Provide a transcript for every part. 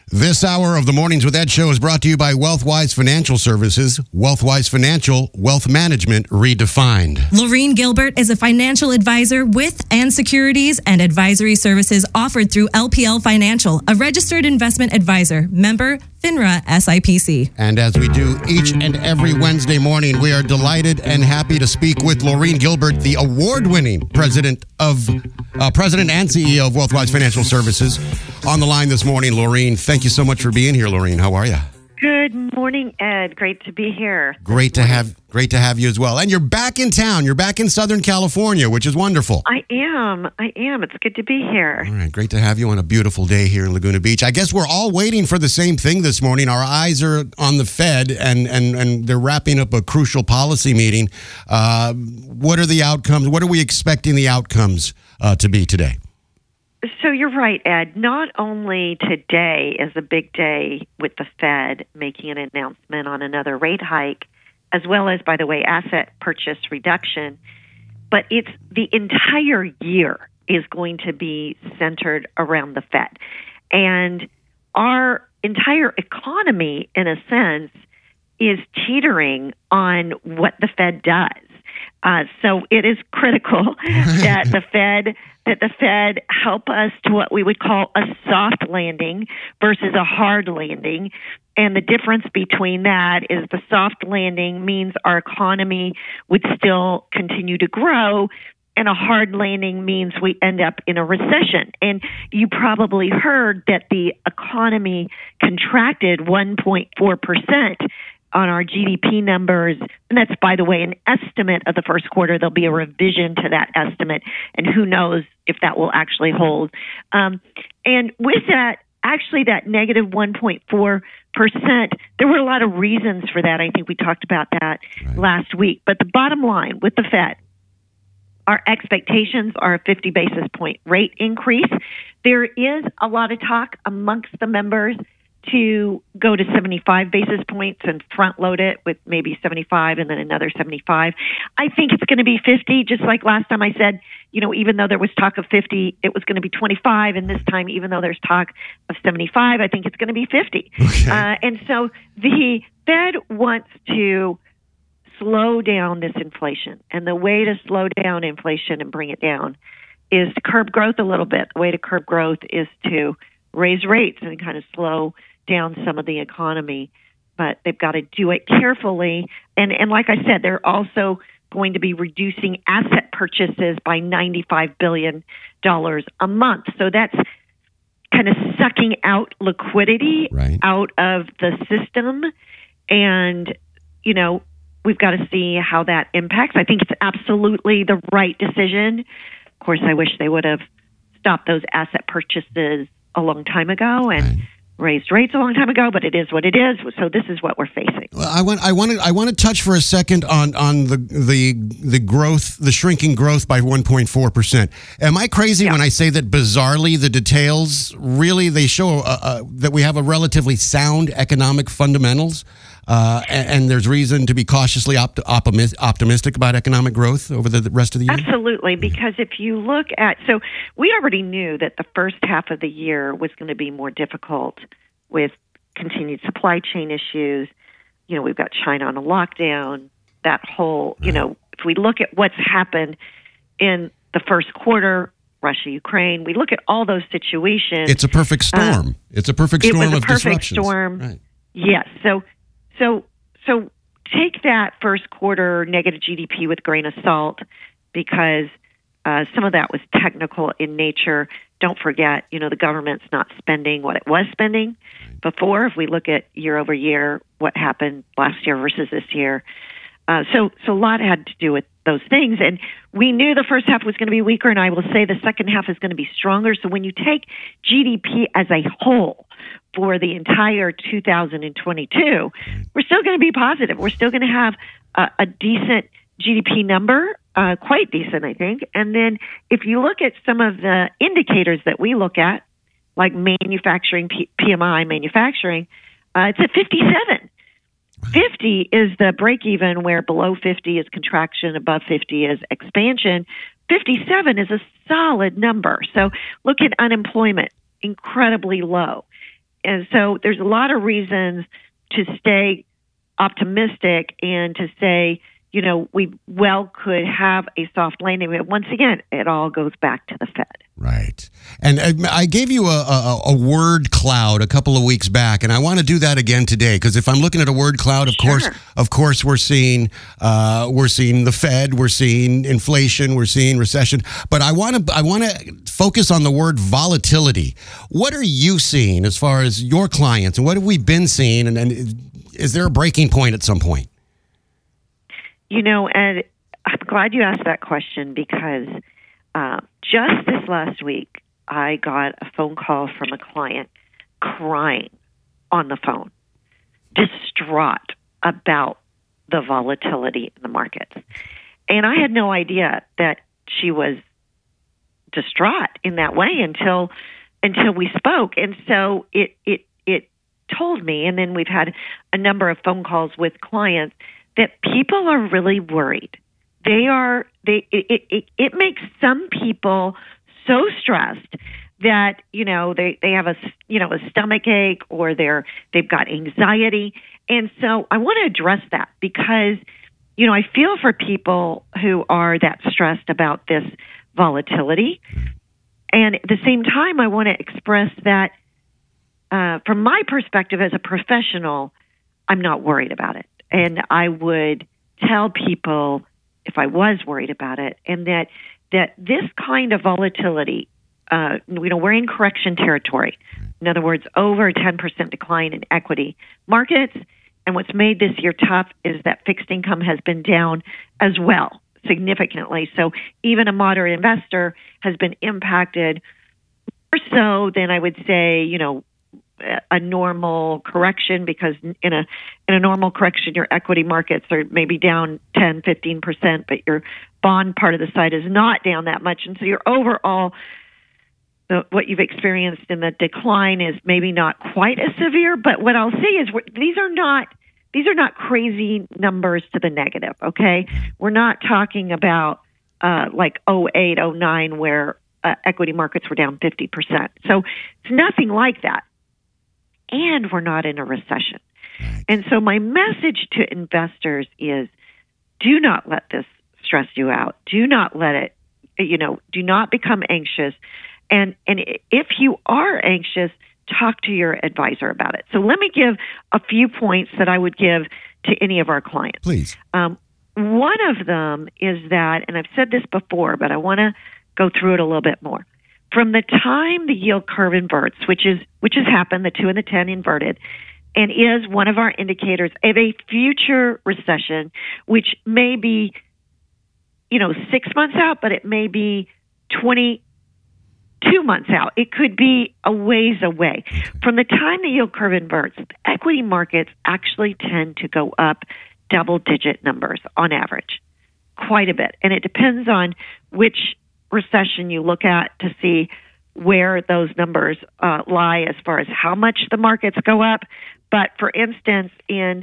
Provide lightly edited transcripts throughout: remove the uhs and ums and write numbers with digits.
This hour of the Mornings with Ed show is brought to you by Wealthwise Financial Services. Wealthwise Financial, wealth management redefined. Laureen Gilbert is a financial advisor with and securities and advisory services offered through LPL Financial, a registered investment advisor, member FINRA SIPC. And as we do each and every Wednesday morning, we are delighted and happy to speak with Laureen Gilbert, the award-winning president and CEO of Wealthwise Financial Services. On the line this morning, Laureen, thank you so much for being here, Laureen. How are you? Good morning, Ed. Great to be here. Great to have you as well. And you're back in town. You're back in Southern California, which is wonderful. I am. It's good to be here. All right. Great to have you on a beautiful day here in Laguna Beach. I guess we're all waiting for the same thing this morning. Our eyes are on the Fed, and they're wrapping up a crucial policy meeting. What are the outcomes? What are we expecting the outcomes to be today? So you're right, Ed. Not only today is a big day with the Fed making an announcement on another rate hike, as well as, by the way, asset purchase reduction, but it's the entire year is going to be centered around the Fed. And our entire economy, in a sense, is teetering on what the Fed does. So it is critical that the Fed help us to what we would call a soft landing versus a hard landing. And the difference between that is the soft landing means our economy would still continue to grow, and a hard landing means we end up in a recession. And you probably heard that the economy contracted 1.4% on our GDP numbers. And that's, by the way, an estimate of the first quarter. There'll be a revision to that estimate, and who knows if that will actually hold. And with that, actually that negative 1.4%, there were a lot of reasons for that. I think we talked about that last week. But the bottom line with the Fed, our expectations are a 50 basis point rate increase. There is a lot of talk amongst the members to go to 75 basis points and front load it with maybe 75 and then another 75. I think it's going to be 50, just like last time I said, even though there was talk of 50, it was going to be 25. And this time, even though there's talk of 75, I think it's going to be 50. Okay. And so the Fed wants to slow down this inflation. And the way to slow down inflation and bring it down is to curb growth a little bit. The way to curb growth is to raise rates and kind of slow down some of the economy, but they've got to do it carefully. And like I said, they're also going to be reducing asset purchases by $95 billion a month. So that's kind of sucking out liquidity out of the system. And, we've got to see how that impacts. I think it's absolutely the right decision. Of course, I wish they would have stopped those asset purchases a long time ago and raised rates a long time ago, but it is what it is. So this is what we're facing. Well, I want to touch for a second on the growth, the shrinking growth by 1.4%. Am I crazy when I say that bizarrely the details really they show that we have a relatively sound economic fundamentals, and there's reason to be cautiously optimistic about economic growth over the rest of the year? Absolutely, because if you look at, so we already knew that the first half of the year was going to be more difficult with continued supply chain issues. We've got China on a lockdown, that whole, if we look at what's happened in the first quarter, Russia, Ukraine, we look at all those situations. It's a perfect storm. It's a perfect storm of disruptions. It was a perfect storm. Right. Yes. So take that first quarter negative GDP with a grain of salt, because some of that was technical in nature. Don't forget, the government's not spending what it was spending before. If we look at year over year, what happened last year versus this year. So a lot had to do with those things. And we knew the first half was going to be weaker, and I will say the second half is going to be stronger. So when you take GDP as a whole for the entire 2022, we're still going to be positive. We're still going to have a decent GDP number, quite decent, I think. And then if you look at some of the indicators that we look at, like manufacturing, PMI manufacturing, it's at 57. 50 is the break even, where below 50 is contraction, above 50 is expansion. 57 is a solid number. So look at unemployment, incredibly low. And so there's a lot of reasons to stay optimistic and to say, we could have a soft landing. But once again, it all goes back to the Fed. Right. And I gave you a word cloud a couple of weeks back, and I want to do that again today, because if I'm looking at a word cloud, of course, we're seeing the Fed, we're seeing inflation, we're seeing recession. But I want to focus on the word volatility. What are you seeing as far as your clients, and what have we been seeing? And is there a breaking point at some point? And I'm glad you asked that question, because just this last week, I got a phone call from a client crying on the phone, distraught about the volatility in the markets. And I had no idea that she was distraught in that way until we spoke. And so it told me, and then we've had a number of phone calls with clients, that people are really worried. It makes some people so stressed that they have a stomach ache, or they've got anxiety. And so I want to address that, because I feel for people who are that stressed about this volatility. And at the same time, I want to express that from my perspective as a professional, I'm not worried about it. And I would tell people if I was worried about it, and that this kind of volatility, we're in correction territory. In other words, over a 10% decline in equity markets. And what's made this year tough is that fixed income has been down as well, significantly. So even a moderate investor has been impacted more so than I would say, a normal correction, because in a normal correction, your equity markets are maybe down 10, 15%, but your bond part of the side is not down that much. And so your overall, what you've experienced in the decline is maybe not quite as severe. But what I'll say is these are not crazy numbers to the negative. Okay. We're not talking about like 08, 09, where equity markets were down 50%. So it's nothing like that. And we're not in a recession. Right. And so my message to investors is, do not let this stress you out. Do not let it, do not become anxious. And if you are anxious, talk to your advisor about it. So let me give a few points that I would give to any of our clients. Please. One of them is that, and I've said this before, but I want to go through it a little bit more. From the time the yield curve inverts, which has happened, the 2 and the 10 inverted, and is one of our indicators of a future recession, which may be, 6 months out, but it may be 22 months out. It could be a ways away. From the time the yield curve inverts, equity markets actually tend to go up double-digit numbers on average, quite a bit. And it depends on which recession you look at to see where those numbers lie as far as how much the markets go up. But for instance, in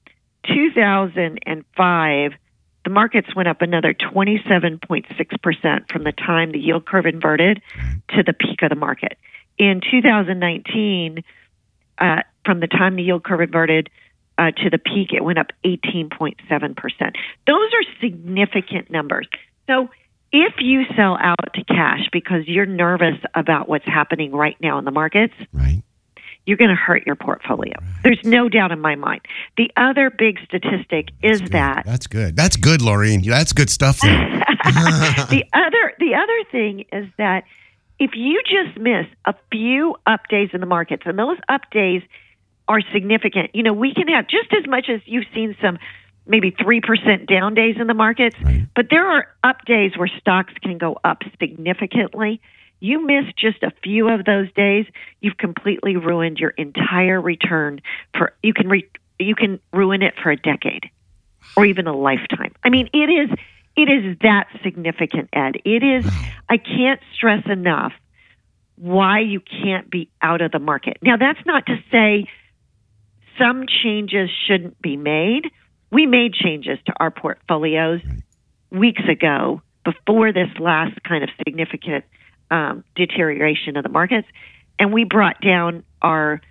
2005, the markets went up another 27.6% from the time the yield curve inverted to the peak of the market. In 2019, from the time the yield curve inverted to the peak, it went up 18.7%. Those are significant numbers. So if you sell out to cash because you're nervous about what's happening right now in the markets, right, you're going to hurt your portfolio. Right. There's no doubt in my mind. The other big statistic is that... That's good. That's good, Laureen. That's good stuff there. The other thing is that if you just miss a few up days in the markets, and those up days are significant, we can have just as much as you've seen some maybe 3% down days in the markets, right, but there are up days where stocks can go up significantly. You miss just a few of those days, you've completely ruined your entire return. You can ruin it for a decade or even a lifetime. I mean, it is that significant, Ed. It is. I can't stress enough why you can't be out of the market. Now, that's not to say some changes shouldn't be made. We made changes to our portfolios weeks ago before this last kind of significant deterioration of the markets, and we brought down our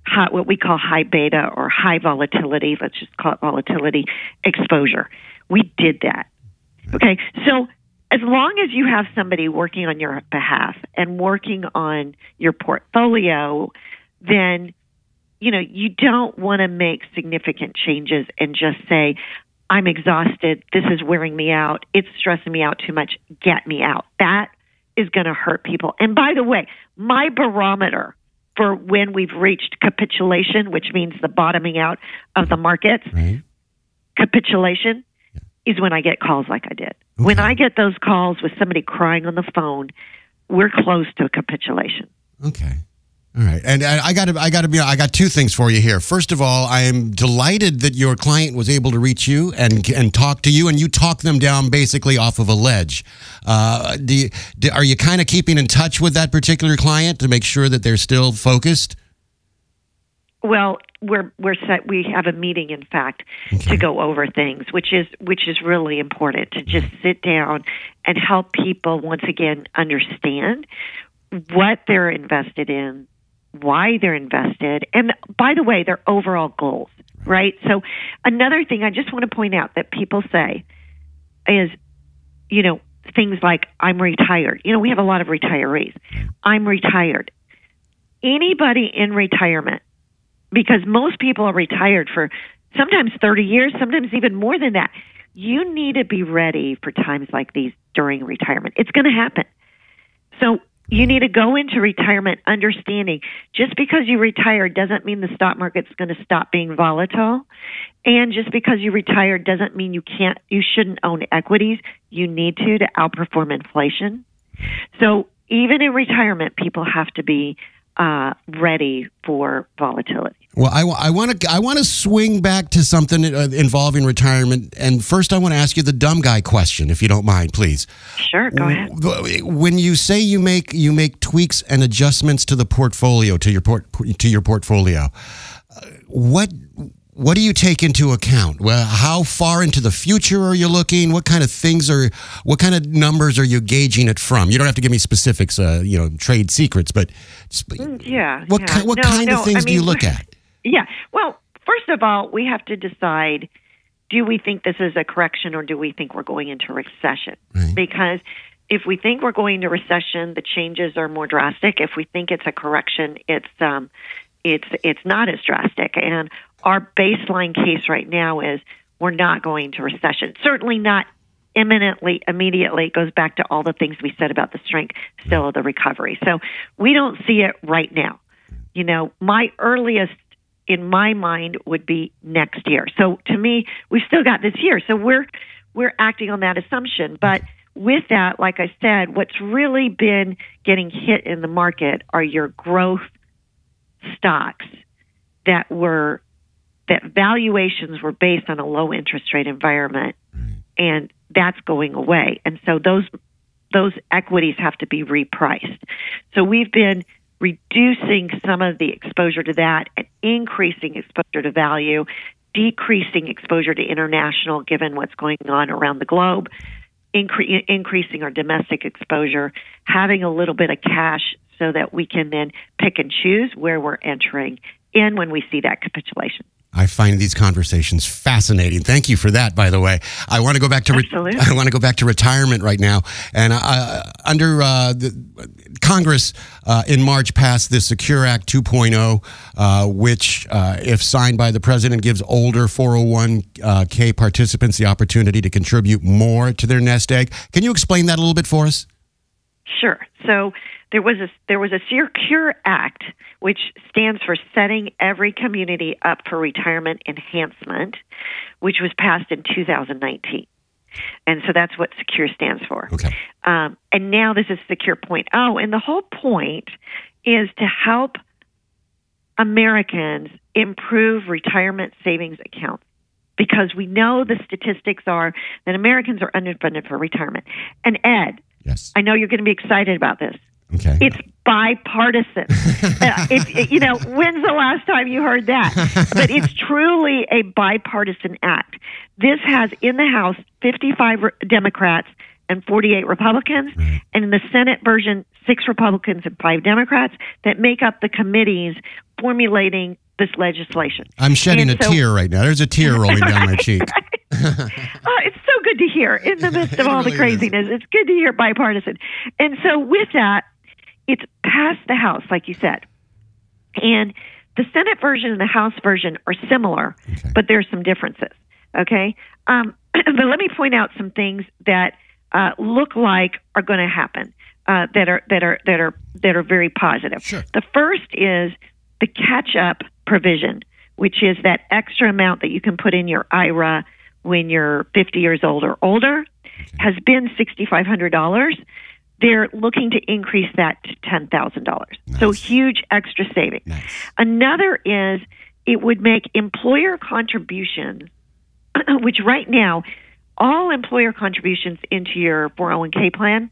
what we call high beta or high volatility, let's just call it volatility exposure. We did that. Okay, so as long as you have somebody working on your behalf and working on your portfolio, then you don't want to make significant changes and just say, I'm exhausted, this is wearing me out, it's stressing me out too much, get me out. That is going to hurt people. And by the way, my barometer for when we've reached capitulation, which means the bottoming out of the markets, Right. capitulation is when I get calls like I did. Okay. When I get those calls with somebody crying on the phone, we're close to a capitulation. Okay. All right. And I got two things for you here. First of all, I am delighted that your client was able to reach you and talk to you, and you talked them down basically off of a ledge. Are you kind of keeping in touch with that particular client to make sure that they're still focused? Well, we're set. We have a meeting, in fact, to go over things, which is really important, to just sit down and help people once again understand what they're invested in, why they're invested, and by the way, their overall goals, right? So another thing I just want to point out that people say is, things like, I'm retired. We have a lot of retirees. I'm retired. Anybody in retirement, because most people are retired for sometimes 30 years, sometimes even more than that, you need to be ready for times like these during retirement. It's going to happen. So you need to go into retirement understanding just because you retire doesn't mean the stock market's going to stop being volatile. And just because you retire doesn't mean you shouldn't own equities. You need to outperform inflation. So even in retirement, people have to be ready for volatility. Well, I want to swing back to something involving retirement, and first I want to ask you the dumb guy question, if you don't mind, please. Sure, go ahead. When you say you make tweaks and adjustments to the portfolio, to your portfolio, what do you take into account? Well, how far into the future are you looking? What kind of numbers are you gauging it from? You don't have to give me specifics, trade secrets, but what kind of things do you look at? Yeah. Well, first of all, we have to decide, do we think this is a correction or do we think we're going into recession? Right. Because if we think we're going into recession, the changes are more drastic. If we think it's a correction, it's not as drastic. And our baseline case right now is we're not going to recession. Certainly not imminently, immediately. It goes back to all the things we said about the strength still of the recovery. So we don't see it right now. My earliest in my mind would be next year. So to me, we've still got this year. So we're acting on that assumption. But with that, like I said, what's really been getting hit in the market are your growth stocks that valuations were based on a low interest rate environment, and that's going away. And so those equities have to be repriced. So we've been reducing some of the exposure to that and increasing exposure to value, decreasing exposure to international given what's going on around the globe, increasing our domestic exposure, having a little bit of cash so that we can then pick and choose where we're entering in when we see that capitulation. I find these conversations fascinating. Thank you for that, by the way. I want to go back to retirement right now. And under the Congress in March passed the Secure Act 2.0, which, if signed by the president, gives older 401k participants the opportunity to contribute more to their nest egg. Can you explain that a little bit for us? Sure. So there was a Secure Act, which stands for Setting Every Community Up for Retirement Enhancement, which was passed in 2019. And so that's what Secure stands for. Okay. And now this is Secure 0.0. And the whole point is to help Americans improve retirement savings accounts, because we know the statistics are that Americans are underfunded for retirement. And Ed, yes, I know you're going to be excited about this. Okay. It's bipartisan. When's the last time you heard that? But it's truly a bipartisan act. This has in the House 55 Democrats and 48 Republicans. And in the Senate version, 6 Republicans and 5 Democrats that make up the committees formulating this legislation. I'm shedding a tear right now. There's a tear rolling down my cheek. It's so good to hear in the midst of all the craziness. It's good to hear bipartisan. And so with that, it's passed the House, like you said. And the Senate version and the House version are similar, but there's some differences. Okay? But let me point out some things that look like are going to happen that are very positive. Sure. The first is the catch-up provision, which is that extra amount that you can put in your IRA when you're 50 years old or older, has been $6,500. They're looking to increase that to $10,000. Nice. So huge extra savings. Nice. Another is it would make employer contributions, which right now, all employer contributions into your 401k plan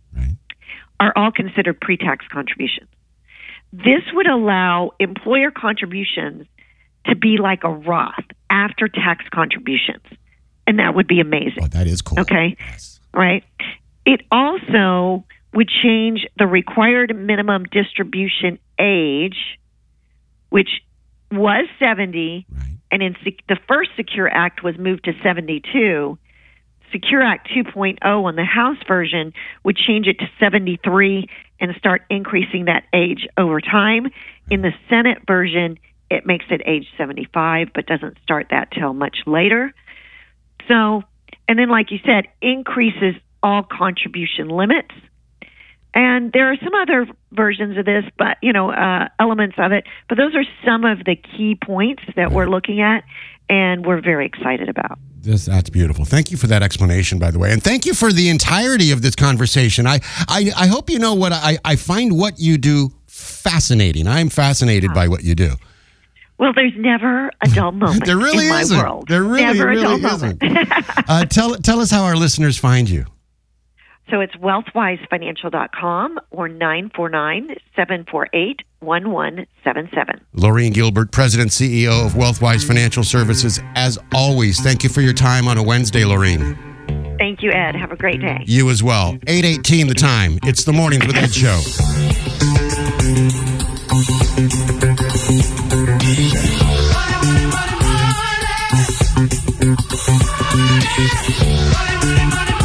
are all considered pre-tax contributions. This would allow employer contributions to be like a Roth, after-tax contributions. And that would be amazing. Oh, that is cool. Okay? Yes. Right? It also would change the required minimum distribution age, which was 70, and in the first Secure Act was moved to 72. Secure Act 2.0 on the House version would change it to 73 and start increasing that age over time. In the Senate version, it makes it age 75, but doesn't start that till much later. So, and then like you said, increases all contribution limits. And there are some other versions of this, but elements of it. But those are some of the key points that we're looking at, and we're very excited about. That's beautiful. Thank you for that explanation, by the way. And thank you for the entirety of this conversation. I hope you know what I find what you do fascinating. I'm fascinated by what you do. Well, there's never a dull moment there really in my isn't. world. There really isn't. Tell us how our listeners find you. So it's wealthwisefinancial.com or 949-748-1177. Laureen Gilbert, President, CEO of Wealthwise Financial Services. As always, thank you for your time on a Wednesday, Laureen. Thank you, Ed. Have a great day. You as well. 8:18 the time. It's the Mornings with Ed show. Money, money, money.